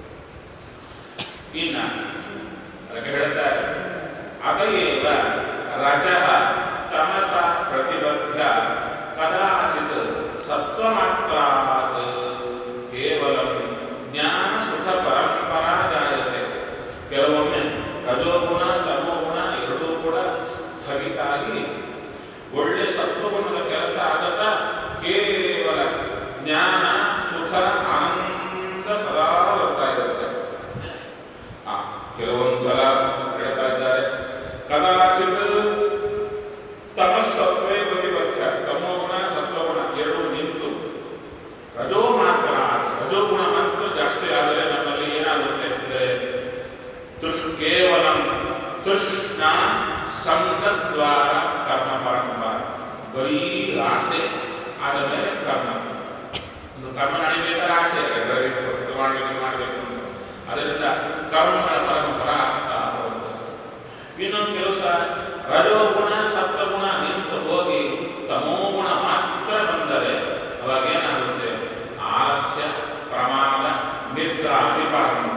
[SPEAKER 1] ಇನ್ನ ಅದಕ್ಕೆ ಹೇಳ್ತಾರೆ, ಅತಯೇವ ರಜಃ ತಮಸ ಪ್ರತಿಬದ್ಧ ಕದಾಚಿತ್ ಸತ್ವಮಾತ್ರಾತ್ ಕೇವಲಂ ಜ್ಞಾನ ಸುಖ ಪರಂಪರಾ ಜಾಯತೆ. ಕೆಲವೊಮ್ಮೆ ರಜೋಗುಣ ತಮೋಗುಣ ಎರಡೂ ಕೂಡ ಸ್ಥಗಿತ ಆಗಿ ಒಳ್ಳೆ ಸತ್ವಗುಣದ ಕೆಲಸ ಆಗತ್ತಾ ಕೇವಲ ಜ್ಞಾನ ಸುಖ ಆನಂದ ಸದಾ ಬರ್ತಾ ಇರುತ್ತೆ. ಆ ಕೆಲವೊಂದು ಸಲ ಹೇಳ್ತಾ ಇದ್ದಾರೆ, ಕದಾಚಿತ್ ತಮಸ್ಸತ್ವೇ ಪ್ರತಿಬದ್ಧ, ತಮೋಗುಣ ಸತ್ವಗುಣ ಎರಡೂ ನಿಂತು ರಜೋ ಮಾತ್ರ, ರಜೋಗುಣ ಮಾತ್ರ ಜಾಸ್ತಿ ಆದರೆ ನಮ್ಮಲ್ಲಿ ಏನಾಗುತ್ತೆ ಅಂದರೆ ತೃಷ್ ಕೇವಲ ತೃಷ್ಣ ಸಂಘದ್ವಾರ ಕರ್ಮ ಪರಂಪರ, ಬರೀ ಆಸೆ ಆದ ಮೇಲೆ ಕರ್ಮ. ಒಂದು ಕರ್ಮ ನಡಿಬೇಕಾದ್ರೆ ಆಸೆ ವಸ್ತು ಮಾಡಬೇಕು ಮಾಡಬೇಕು ಅಂತ, ಅದರಿಂದ ಕರ್ಮಗಳ ಪರಂಪರ ಆಗ್ತಾ ಬರುತ್ತೆ. ಇನ್ನೊಂದು ಕೆಲವು ಸಹ ರಜೋಗುಣ ಸತ್ವಗುಣ ನಿಂತು ಹೋಗಿ ತಮೋಗುಣ ಮಾತ್ರ ಬಂದರೆ ಅವಾಗ ಏನಾಗುತ್ತೆ, ಆಲಸ್ಯ, ಪ್ರಮಾದ, ನಿದ್ರಾದಿ ಪರಂಪರ.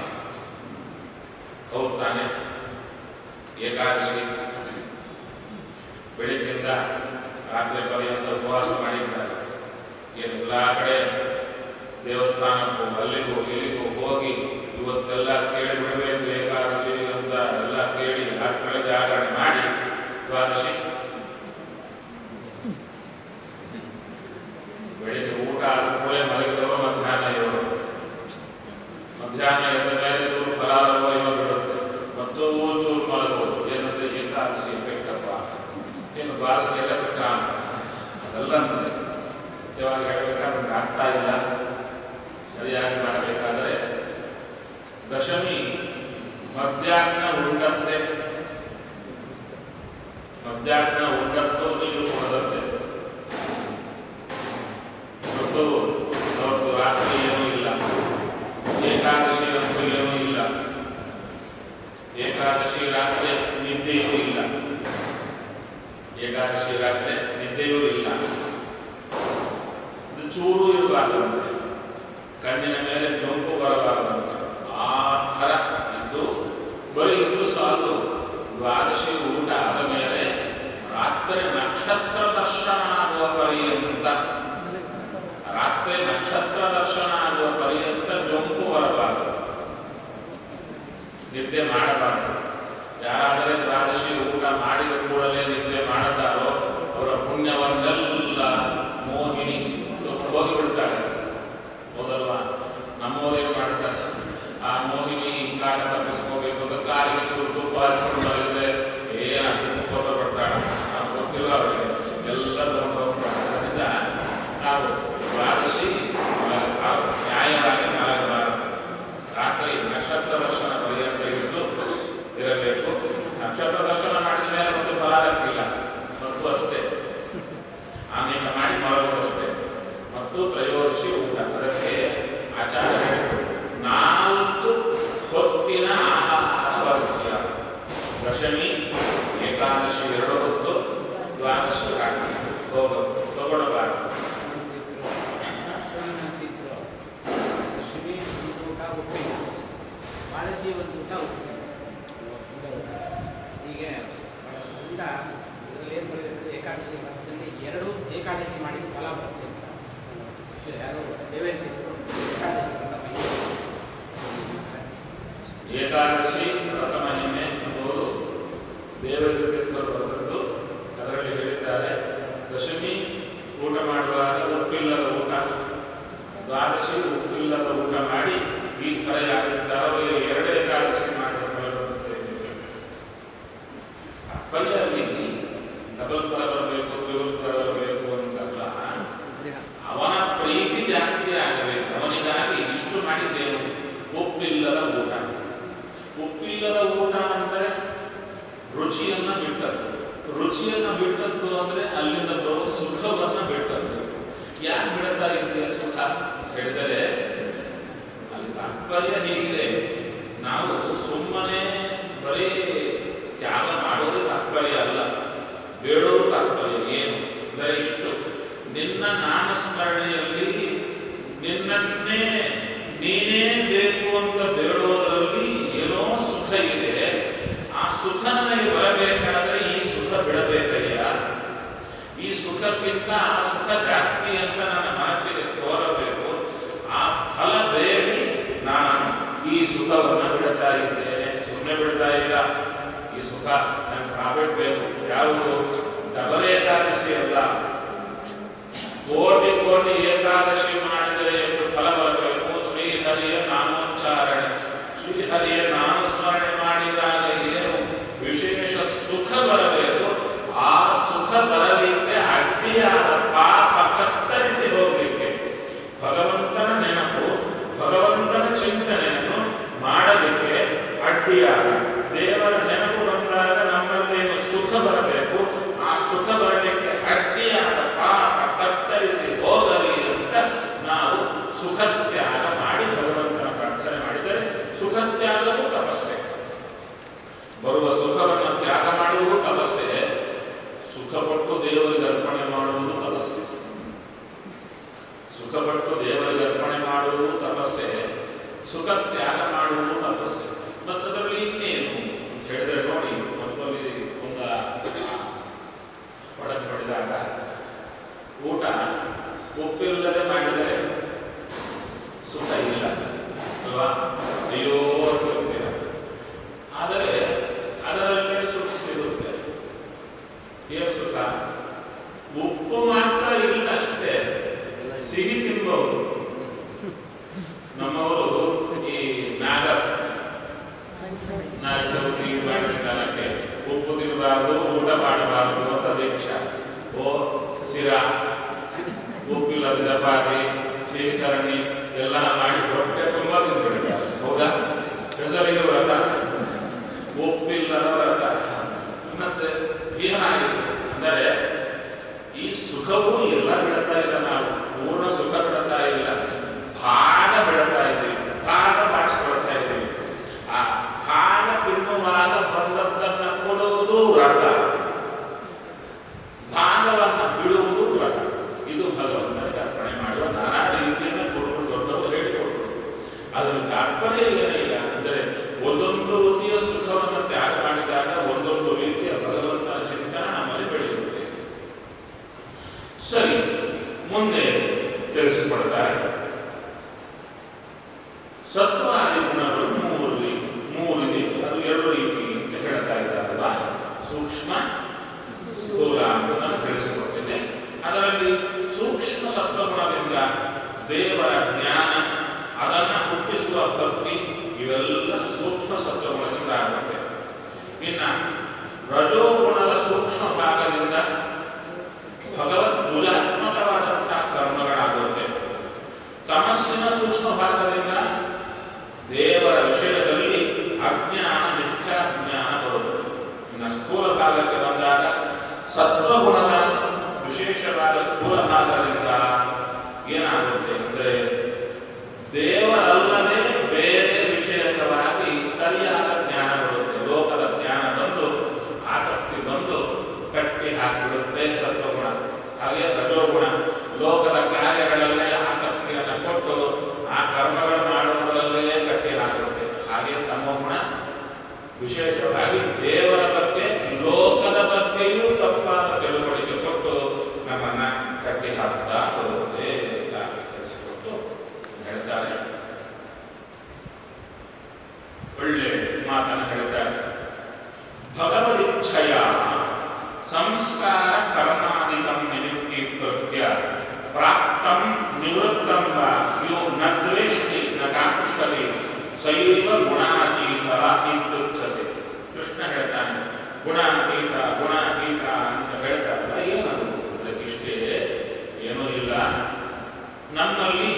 [SPEAKER 1] ಹೌದು ತಾನೆ? ಏಕಾದಶಿ ಬೆಳಿಗ್ಗೆಯಿಂದ ರಾತ್ರಿ ಪರ್ಯಂತ ಉಪವಾಸ ಮಾಡಿದ್ದಾರೆ. ಎಲ್ಲ ಕಡೆ ದೇವಸ್ಥಾನಕ್ಕೂ ಅಲ್ಲಿಗೂ ಇಲ್ಲಿಗೂ ಹೋಗಿ ಇವತ್ತೆಲ್ಲ ಕೇಳಿ ಬಿಡಬೇಕು ಏಕಾದಶಿ ಅಂತ ಎಲ್ಲ ಕೇಳಿ ರಾತ್ರಿ ಜಾಗರಣೆ ಮಾಡಿ ದ್ವಾದಶಿ ಬೆಳಿಗ್ಗೆ ಊಟ ಆದ್ಮೇಲೆ ಮಲಗಿದವ ಮಧ್ಯಾಹ್ನ ಏಳು, ಮಧ್ಯಾಹ್ನ ಎದ್ದ ಮೇಲೆ ಚೂರು ಫಲಾರವ ಏನೋ ಬಿಡುತ್ತೆ, ಮತ್ತೂ ಚೂರು ಮಲಗಬಹುದು. ಏನಂದ್ರೆ ಏಕಾದಶಿ ಎಫೆಕ್ಟಪ್ಪ, ಏನು ದ್ವಾದಶಿ ಎಫೆಕ್ಟ ಅಂತ ಅದೆಲ್ಲ ಸತ್ಯವಾಗಿ ಹೇಳಬೇಕಾದ್ರೆ ಆಗ್ತಾ ಇಲ್ಲ. ಸರಿಯಾಗಿ ಮಾಡಬೇಕಾದರೆ ದಶಮಿ ಮಧ್ಯಾಹ್ನ ಉಂಡಂತೆ, ಮಧ್ಯಾಹ್ನ ಉಂಡದ್ದು ನೀರು ಕೊಡದಂತೆ. ಮತ್ತು ಅವತ್ತು ರಾತ್ರಿ ಏನೂ ಇಲ್ಲ. ಏಕಾದಶಿ ಅಂತ ಕೂಡಬಾರದಂತೆ, ಕಣ್ಣಿನ ಮೇಲೆ ಜೊಂಪು ಬರಬಾರದಂತೆ. ಆ ಥರ ಇದ್ದು ಬರೀ ಇದ್ದು ಸಾಕು. ದ್ವಾದಶಿ ಊಟ ಆದ ಮೇಲೆ ರಾತ್ರಿ ನಕ್ಷತ್ರ ದರ್ಶನ ಆಗುವ ಪರ್ಯಂತ ರಾತ್ರಿ ನಕ್ಷತ್ರ ದರ್ಶನ ಆಗುವ ಪರ್ಯಂತ ಜೊಂಪು ಬರಬಾರದು, ನಿದ್ದೆ ಮಾಡಬಾರದು. ಯಾರಾದರೆ ದ್ವಾದಶಿ ಊಟ ಮಾಡಿದ ಕೂಡಲೇ ನಿದ್ದೆ ಮಾಡುತ್ತಾರೋ ಅವರ ಪುಣ್ಯವನ್ನೆಲ್ಲ ಮೋಹಿನಿ ಹೋಗಿಬಿಡ್ತಾಳೆ. ಹೌದಲ್ವಾ? ನಮ್ಮೋರೇನು ಮಾಡ್ತಾರೆ, ಆ ಮೋಹಿನಿ ಕಾಟ ತಪ್ಪಿಸ್ಕೋಬೇಕು ಅಂತ ಕಾಲಿಗೆ ಚೂರು ತುಪ್ಪ ಹಚ್ಕೊಂಡು ಮಲಗಿದ್ರೆ ಏನಾಗ್ತದೆ ಕೋಪ ಪಡ್ತಾಳೆ. ನಾವು ಗೊತ್ತಿಲ್ಲ ಅವರಿಗೆ, ಎಲ್ಲ ತಗೊಂಡು ಹೋಗ್ತಾರೆ. ಅದರಿಂದ ನಾವು ದ್ವಾದಶಿ ನ್ಯಾಯವಾಗಿ ಮಲಗಬಾರದು. ರಾತ್ರಿ ನಕ್ಷತ್ರ ದರ್ಶನ ಪರ್ಯಂತ ಇದ್ದು ಇರಬೇಕು. ನಕ್ಷತ್ರ ದರ್ಶನ ಮಾಡಿದ ಮೇಲೆ ಮತ್ತು ಫಲಾರಕ್ಕಿಲ್ಲ, ಮತ್ತು ಅಷ್ಟೇ ಆಮೇಲೆ ಮಾಡಿ ಮಲಗೋದಷ್ಟೇ. ಮತ್ತು ತ್ರಯೋದಶಿ ಊಟ, ಅದಕ್ಕೆ ಆಚಾರ ನಾಲ್ಕು ಹೊತ್ತಿನ ಆಹಾರ ವರ್ಜ್ಯ. ದಶಮಿ ಏಕಾದಶಿ ಎರಡು ಹೊತ್ತು, ದ್ವಾದಶಿ ಹೋಗೋದು ತಗೊಳ್ಳಬಾರದು.
[SPEAKER 2] ದಶಮಿ ಒಂದು ಊಟ ಉಪ್ಪಿನ, ದ್ವಾದಶಿ ಒಂದು ಊಟ ಉಪ್ಪಿನ. ಹೀಗೆ ಅದರಿಂದ ಇದರಲ್ಲಿ ಏನು ಬರೆದಿರ್ತದೆ, ಏಕಾದಶಿ ವ್ರತದಲ್ಲಿ ಎರಡು ಏಕಾದಶಿ ಮಾಡಿದ ಫಲ ಬರುತ್ತೆ. ಯಾರು ದೇವೇಂದ್ರ ಏಕಾದಶಿ ವ್ರತ
[SPEAKER 1] ಏಕಾದಶಿ ವ್ರತ ಮಹಿಮೆ ಅನ್ನೋದು ದೇವತೀರ್ಥರು ಬರೆದದ್ದು. ಅದರಲ್ಲಿ ಹೇಳಿದ್ದಾರೆ, ದಶಮಿ ಊಟ ಮಾಡುವಾಗ ಉಪ್ಪಿಲ್ಲದ ಊಟ, ದ್ವಾದಶಿ ಉಪ್ಪಿಲ್ಲದ ಊಟ ಮಾಡಿ ಈ ಥರ ಯಾರಿದ್ದಾರೋ ಎರಡು ಏಕಾದಶಿ ಮಾಡಿದ ಫಲ ಬರುತ್ತೆ. ಫಲದಲ್ಲಿ ಡಬಲ್ ಫಲ ಬರಬೇಕು, ತ್ರಿವಲ್ ಫಲ ಬರಬೇಕು ಅಂತಲ್ಲ, ಅವನ ಪ್ರೀತಿ ಜಾಸ್ತಿ ಆಗಬೇಕು. ಅವನಿಗಾಗಿ ಇಷ್ಟು ಮಾಡಿದ್ದೇನು, ಉಪ್ಪಿಲ್ಲದ ಊಟ. ಉಪ್ಪಿಲ್ಲದ ಊಟ ಅಂದರೆ ರುಚಿಯನ್ನು ಬಿಟ್ಟದ್ದು. ರುಚಿಯನ್ನು ಬಿಟ್ಟದ್ದು ಅಂದರೆ ಅಲ್ಲಿಂದ ಬರುವ ಸುಖವನ್ನು ಬಿಟ್ಟದ್ದು. ಯಾಕೆ ಬಿಡ್ತಾ ಇದೆಯಾ ಸುಖ ಅಂತ ಹೇಳಿದರೆ, ಅಲ್ಲಿ ತಾತ್ಪರ್ಯ ಹೀಗಿದೆ. ನಾವು ಸುಮ್ಮನೆ ಬರೀ ತ್ಯಾಗ ಮಾಡೋದು ತಾತ್ಪರ್ಯ ಅಲ್ಲ, ಬೇಡೋದು ತಾತ್ಪರ್ಯ. ಏನು ಅಂದರೆ ಇಷ್ಟು, ನಿನ್ನ ನಾಮಸ್ಮರಣೆಯಲ್ಲಿ ನಿನ್ನನ್ನೇ ನೀನೇ ಬೇಕು ಅಂತ ಬೇಡೋದರಲ್ಲಿ ಏನೋ ಸುಖ ಇದೆ. ಆ ಸುಖ ನನಗೆ ಬರಬೇಕಾದ್ರೆ ಈ ಸುಖ ಬಿಡಬೇಕಯ್ಯ. ಈ ಸುಖಕ್ಕಿಂತ ಆ ಸುಖ ಜಾಸ್ತಿ ಅಂತ ನನ್ನ ಮನಸ್ಸಿಗೆ ತೋರಬೇಕು. ಆ ಫಲ ಬೇಡಿ ನಾನು ಈ ಸುಖವನ್ನು ಬಿಡ್ತಾ ಇದ್ದೇನೆ, ಸುಮ್ಮನೆ ಬಿಡ್ತಾ ಇಲ್ಲ. ಈ ಸುಖ ನನಗೆ ಪ್ರಾಫಿಟ್ ಬೇಕು. ಯಾವುದು? ಡಬಲ್ ಏಕಾದಶಿ ಅಲ್ಲ, ಕೋಟಿ ಕೋಟಿ ಏಕಾದಶಿ ಮಾಡಿದರೆ ಎಷ್ಟು ಫಲ ಬರಬೇಕು. ಶ್ರೀಹರಿಯ ನಾಮೋಚ್ಚಾರಣೆ, ಶ್ರೀಹರಿಯ ನಾಮಸ್ಮರಣೆ ಮಾಡಿದಾಗ ಏನು ವಿಶೇಷ ಸುಖ ಬರಬೇಕು. ಆ ಸುಖ ಬರಲಿಕ್ಕೆ ಅಡ್ಡಿಯಾದ ಪಾಪ ಕತ್ತರಿಸಿ ಹೋಗಲಿಕ್ಕೆ ಭಗವಂತನ ನೆನಪು, ಭಗವಂತನ ಚಿಂತನೆಯನ್ನು ಮಾಡಲಿಕ್ಕೆ ಅಡ್ಡಿಯಾದ ದೇವರ ನೆನಪು ಬಂದಾಗ ನಮ್ಮಲ್ಲೇನು ಸುಖ ಬರಬೇಕು. ಆ ಸುಖ ಬರಲಿಕ್ಕೆ ಅಡ್ಡಿಯಾದ ಪಾಪ ಕತ್ತರಿಸಿ ಹೋಗಲಿ ಅಂತ ನಾವು ಸುಖ ತ್ಯಾಗ ಮಾಡಿ ಭಗವಂತನ ಪ್ರಾರ್ಥನೆ ಮಾಡಿದರೆ ಸುಖ ತ್ಯಾಗವೂ ತಪಸ್ಸೆ. ಬರುವ ಸುಖವನ್ನು ತ್ಯಾಗ ಮಾಡುವುದು ತಪಸ್ಸೆ, ಸುಖಪಟ್ಟು ದೇವರಿಗೆ ಅರ್ಪಣೆ ಮಾಡುವುದು ತಪಸ್ಸೆ. ಸುಖಪಟ್ಟು ದೇವರಿಗೆ ಅರ್ಪಣೆ ಮಾಡುವುದು ತಪಸ್ಸೆ, ಸುಖ ತ್ಯಾಗ ಮಾಡುವುದು ತಪಸ್ಸೆ. ಮತ್ತದರಲ್ಲಿ ಇನ್ನೇನು ಅಂತ ಹೇಳಿದರೆ ನೋಡಿ, ಮತ್ತಲ್ಲಿ ಒಂದು ಒಳಗೆ ನೋಡಿದಾಗ ಊಟ ಉಪ್ಪಿಲ್ಲದೆ ಮಾಡಿದರೆ ಸುಖ ಇಲ್ಲ ಅಲ್ವಾ? ಅಯ್ಯೋ ಅಂತೀರ. ಆದರೆ ಅದರಲ್ಲೇ ಸುಖ ಸಿಗುತ್ತೆ. ಏನು ಸುಖ? ಉಪ್ಪು ಮಾತ್ರ ಇಲ್ಲ ಅಷ್ಟೇ, ಸಿಹಿ ತಿನ್ಬಹುದು. ನಮ್ಮವರು ಈ ನಾಗ ನಾಗ ಚೌತಿ ಮಾಡಿದ ಕಾಲಕ್ಕೆ ಉಪ್ಪು ತಿನ್ನಬಾರದು, ಊಟ ಮಾಡಬಾರದು ಅಂತ ದೀಕ್ಷಾ. ಓ ಸಿರಾ, ಉಪ್ಪಿಲ್ಲದ ಚಪಾತಿ, ಸೀಕರಣಿ ಎಲ್ಲ ಮಾಡಿ ಹೊಟ್ಟೆ ತುಂಬ ತಿಂದ್ಬಿಡ್ತಾರೆ. ಹೌದಾ? ಹೆಸರಿಗೆ ವ್ರತ, ಉಪ್ಪಿಲ್ಲದ ವ್ರತ. ಮತ್ತೆ ಏನಾಗಿದೆ ಅಂದರೆ ಈ ಸುಖವೂ ಎಲ್ಲ ಬಿಡ್ತಾ ಇಲ್ಲ, ನಾವು ಪೂರ್ಣ ಸುಖ ಬಿಡ್ತಾ ಇಲ್ಲ, ಭಾಗ ಬಿಡ್ತಾ ಇದ್ದೀವಿ, ಭಾಗ ಬಾಚಿಕೊಳ್ತಾ ಇದ್ದೀವಿ. ಆ ಭಾಗ ತಿನ್ನುವಾಗ ಬಂದದ್ದನ್ನು ಕೊಡುವುದು ವ್ರತ, ಭಾಗವನ್ನು ಬಿಡುವುದು ವ್ರತ. ಇದು ಭಗವಂತನಿಗೆ ಅರ್ಪಣೆ ಮಾಡುವ ನಾನಾ ಮಾಡಲಿಕ್ಕೆ ಏನಿಲ್ಲ ಅಂದರೆ ಒಂದೊಂದು ರೀತಿಯ ಸುಖವನ್ನು ತ್ಯಾಗ ಮಾಡಿದಾಗ ಒಂದೊಂದು ರೀತಿಯ ಭಗವಂತನ ಚಿಂತನ ನಮ್ಮಲ್ಲಿ ಬೆಳೆಯುತ್ತೆ. ಸರಿ, ಮುಂದೆ ತಿಳಿಸಿಕೊಡ್ತಾರೆ. ಸತ್ವ ಆದಿ ಗುಣಗಳು ಮೂರು ಮೂರಿದೆ, ಅದು ಎರಡು ರೀತಿ ಅಂತ ಹೇಳ್ತಾ ಇದ್ದಾರಲ್ವಾ. ಸೂಕ್ಷ್ಮ ಸ್ಥೂಲ ಅಂತ ನಾನು ತಿಳಿಸಿಕೊಟ್ಟಿದ್ದೆ. ಅದರಲ್ಲಿ ಸೂಕ್ಷ್ಮ ಸತ್ವಗುಣದಿಂದ ದೇವರ ಜ್ಞಾನ, ಅದನ್ನು ಹುಟ್ಟಿಸುವ ಭಕ್ತಿ, ಇವೆಲ್ಲ ಸೂಕ್ಷ್ಮ ಸತ್ವಗುಣದಿಂದ ಆಗುತ್ತೆ. ಇನ್ನು ರಜೋಗುಣದ ಸೂಕ್ಷ್ಮ ಭಾಗದಿಂದ ಭಗವದ್ ಭುಜಾತ್ಮಕವಾದಂತಹ ಕರ್ಮಗಳಾಗುತ್ತೆ. ತಮಸ್ಸಿನ ಸೂಕ್ಷ್ಮ ಭಾಗದಿಂದ ದೇವರ ವಿಷಯದಲ್ಲಿ ಅಜ್ಞಾನ, ಮಿಥ್ಯಾಜ್ಞಾನ ಬರುತ್ತೆ. ಇನ್ನು ಸ್ಥೂಲ ಭಾಗಕ್ಕೆ ಬಂದಾಗ ಸತ್ವಗುಣದ ವಿಶೇಷವಾದ ಸ್ಥೂಲ ಭಾಗದಿಂದ ಏನಾಗುತ್ತೆ ಅಂದರೆ ದೇವರಲ್ಲದೆ ಬೇರೆ ವಿಷಯಕವಾಗಿ ಸರಿಯಾದ ಜ್ಞಾನ ಬರುತ್ತೆ. ಲೋಕದ ಜ್ಞಾನ ಬಂದು ಆಸಕ್ತಿ ಬಂದು ಕಟ್ಟಿ ಹಾಕಿಬಿಡುತ್ತೆ ಸತ್ವಗುಣ. ಹಾಗೆ ರಜೋಗುಣ ಲೋಕದ ಕಾರ್ಯಗಳಲ್ಲೇ ಆಸಕ್ತಿಯನ್ನು ಕೊಟ್ಟು ಆ ಕರ್ಮಗಳು ಮಾಡುವುದರಲ್ಲೇ ಕಟ್ಟಿ ಹಾಕಿರುತ್ತೆ. ಹಾಗೆ ತಮೋಗುಣ ವಿಶೇಷವಾಗಿ ದೇವರ ಬಗ್ಗೆ, ಲೋಕದ ಬಗ್ಗೆಯೂ ತಪ್ಪಾದ ತಿಳುವಳಿಕೆ ಕೊಟ್ಟು ನಮ್ಮನ್ನ ಕಟ್ಟಿ ಹಾಕ್ತಾ ಬರುತ್ತೆ ಅಂತ ತಿಳಿಸಿಕೊಟ್ಟು ಹೇಳ್ತಾರೆ. ಒಳ್ಳೆ ಮಾತನ್ನು ಹೇಳ್ತಾರೆ. ಭಗವದಿಚ್ಛಯ ಸಂಸ್ಕಾರ ಕರ್ಮಾದಿಕಂ ನಿಮಿತ್ತಿ ಕೃತ್ಯ ಪ್ರಾಪ್ತಂ ನಿವೃತ್ತಂ ವಾ ಯೋ ನ ದ್ವೇಷ್ಟಿ ನ ಕಾಂಕ್ಷತಿ ಸೈವ ಗುಣಾತೀತ ಇತ್ಯುಚ್ಯತೆ. ಕೃಷ್ಣ ಹೇಳ್ತಾನೆ, ಗುಣಾತೀತ ಗುಣಾತೀತ ಅಂತ ಹೇಳ್ತಾರಲ್ಲ, ಏನದು ಇಷ್ಟೇ, ಏನೂ ಇಲ್ಲ. ನಮ್ಮಲ್ಲಿ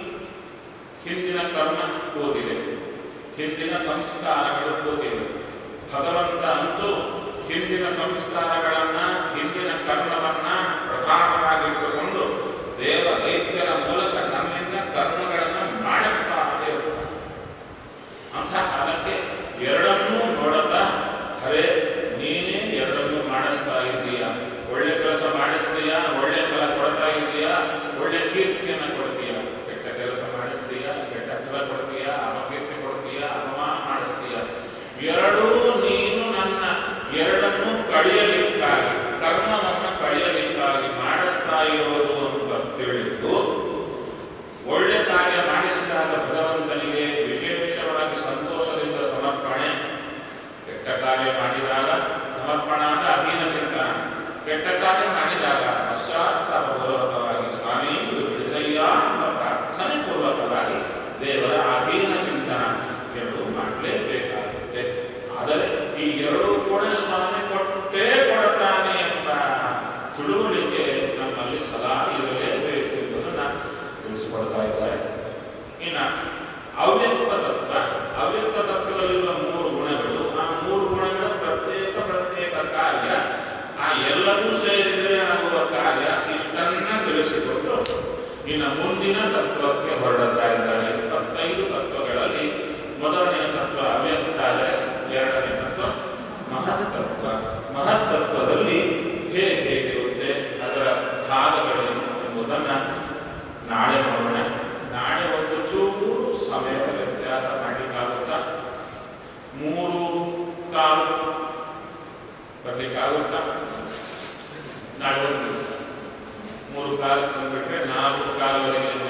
[SPEAKER 1] ಹಿಂದಿನ ಕರ್ಮ ಕೂತಿದೆ, ಹಿಂದಿನ ಸಂಸ್ಕಾರಗಳು ಕೂತಿವೆ. ಭಗವಂತ ಅಂತೂ ಹಿಂದಿನ ಸಂಸ್ಕಾರಗಳನ್ನ, ಹಿಂದಿನ ಕರ್ಮವನ್ನ ಪ್ರಧಾನವಾಗಿಟ್ಟುಕೊಂಡು ದೇವ ದೈತ್ಯರ ಮೂಲಕ ನಮ್ಮಿಂದ ಕರ್ಮಗಳನ್ನು ಮಾಡಿಸ್ತಾ ಇರುತ್ತಾರೆ. ಅಂಥ ಕಾಲಕ್ಕೆ ಎರಡನ್ನೂ ನೋಡುತ್ತಾ, ಹರೇ ನೀನೇ ಎರಡನ್ನೂ ಮಾಡಿಸ್ತಾ ಇದ್ದೀಯಾ, ಒಳ್ಳೆ ಕೆಲಸ ಮಾಡಿಸ್ತೀಯಾ, ಒಳ್ಳೆ ಫಲ ಕೊಡ್ತಾ ಇದೀಯಾ, ಒಳ್ಳೆ ಕೀರ್ತಿಯನ್ನು ಕೊಡ್ತೀಯಾ, ಕೆಟ್ಟ ಕೆಲಸ ಮಾಡಿಸ್ತೀಯಾ, ಕೆಟ್ಟ ಫಲ ಕೊಡ್ತೀಯಾ, ಅಪಕೀರ್ತಿ ಕೊಡ್ತೀಯಾ, ಅಪಮಾನ ಮಾಡಿಸ್ತೀಯಾ, ಎರಡೂ ನೀನು ನನ್ನ ಎರಡನ್ನೂ ಕಳೆಯಲಿಕ್ಕಾಗಿ, ಕರ್ಮವನ್ನು ಕಳೆಯಲಿಕ್ಕಾಗಿ ಮಾಡಿಸ್ತಾ ಇರೋದು ಅಂತ ತಿಳಿದು ಒಳ್ಳೆ ಕಾರ್ಯ ಮಾಡಿಸಿದಾಗ ಭಗವಂತನಿಗೆ ವಿಶೇಷವಾಗಿ ಸಂತೋಷದಿಂದ ಸಮರ್ಪಣೆ, ಕೆಟ್ಟ ಕಾರ್ಯ ಮಾಡಿದಾಗ ಸಮರ್ಪಣ ಅಂದ್ರೆ ಅಧೀನ ಚಿಂತನ, ಕೆಟ್ಟ ಕಾರ್ಯ ಮಾಡಿದಾಗ ಪಶ್ಚಾತ್ತಾಪ ಪೂರ್ವಕವಾಗಿ ಸ್ವಾಮಿ ಇದು ಬಿಡಿಸಯ್ಯ ಅಂತ ಪ್ರಾರ್ಥನೆ ಪೂರ್ವಕವಾಗಿ ದೇವರ ಅಧೀನ ಚಿಂತನ ಎರಡು ಮಾಡಲೇಬೇಕಾಗುತ್ತೆ. ಆದರೆ ಈ ಎರಡೂ ಕೂಡ ಸ್ವಾಮಿ ಕೊಟ್ಟೇ ಕೊಡುತ್ತಾನೆ ಎಂಬ ತಿಳುವಳಿಕೆ ನಮ್ಮಲ್ಲಿ ಸದಾ ಇರಲೇಬೇಕು ಎಂಬುದನ್ನು ತಿಳಿಸಿಕೊಡ್ತಾ ಇದ್ದಾರೆ. ಇನ್ನು ಅವ್ಯಕ್ತ ತತ್ವ, ಅವ್ಯಕ್ತ ತತ್ವದಲ್ಲಿರುವ ಮೂರು ಗುಣಗಳು, ಆ ಮೂರು ಗುಣಗಳ ಪ್ರತ್ಯೇಕ ಪ್ರತ್ಯೇಕ ಕಾರ್ಯ, ಆ ಎಲ್ಲವೂ ಸೇರಿದರೆ ಆಗುವ ಕಾರ್ಯ, ಇಷ್ಟನ್ನ ತಿಳಿಸಿಕೊಟ್ಟು ಇನ್ನು ಮುಂದಿನ ತತ್ವಕ್ಕೆ ಹೊರಡುತ್ತಾ ಇದ್ದಾರೆ. ಇಪ್ಪತ್ತೈದು ತತ್ವಗಳಲ್ಲಿ ಮೊದಲನೆಯ ತತ್ವ ಅವ್ಯಕ್ತ ಆದರೆ ಎರಡನೇ ತತ್ವ ಮಹತ್ತತ್ವ. ಮಹತ್ತತ್ವದಲ್ಲಿ ಹೇಗೆ ಹೇಗಿರುತ್ತೆ, ಅದರ ಭಾಗಗಳೇನು ಎಂಬುದನ್ನು ನಾಳೆ ನೋಡೋಣ. ನಾಳೆ ಒಂದು ಚೂರು ಸಮಯದ ವ್ಯತ್ಯಾಸ ಮಾಡಲಿಕ್ಕಾಗುತ್ತಾ, ಮೂರು ಕಾಲು ಬರಲಿಕ್ಕಾಗುತ್ತಾ, ನಾಳೆ ಒಂದು ದಿವಸ ಮೂರು ಕಾಲು ಬಂದುಬಿಟ್ರೆ ನಾಲ್ಕು ಕಾಲುವರೆಗೆ